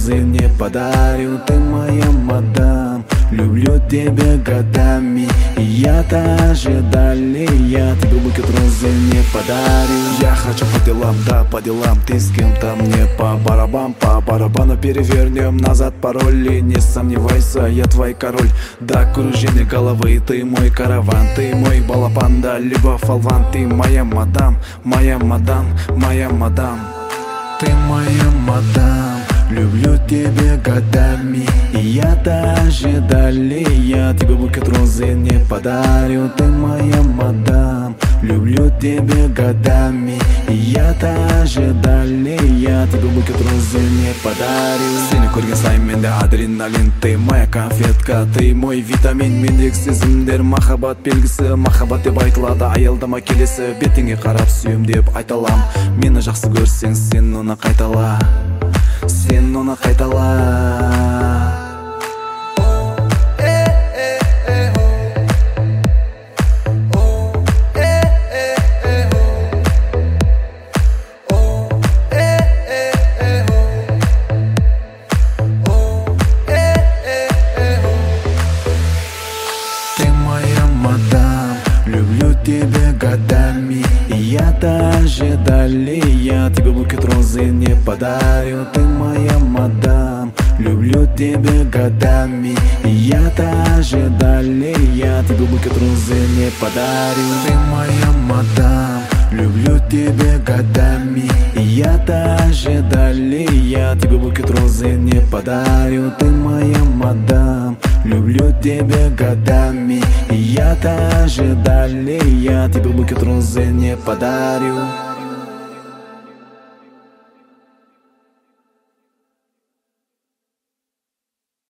розы не подарю. Ты моя мадам, люблю тебя годами. И я-то ожидали, я тебе букет розы не подарю. Я хочу по делам, да, по делам. Ты с кем-то мне по барабану перевернем назад пароли. Не сомневайся, я твой король. До кружения головы, ты мой караван. Ты мой балапан, да, либо фалван. Ты моя мадам, моя мадам, моя мадам. Ты моя мадам, люблю тебя годами. И я-то ожидали, я тебе букет розы не подарю. Ты моя мадам, люблю тебя годами. И я-то ожидали, я тебе букет розы не подарю. Сені көрген сайын менде адреналин. Ты моя конфетка, ты мой витамин. Мендегі сезімдер махаббат белгісі. Махаббат деп айтылады аялдама келесі. Бетіңе қарап сүйем деп айталам. Мені жақсы көрсең сен оны қайтала, сен оны қайтала. Люблю тебя годами. И я-то ожидали, я тебе букет розы не подарю. Ты моя мадам, люблю тебя годами. И я-то ожидали, я тебе букет розы не подарю. Ты моя мадам, люблю тебя годами. И я-то ожидали, я тебе букет розы не подарю. Ты моя мадам, люблю тебя годами. И я-то ожидали, я тебе букет розы не подарю.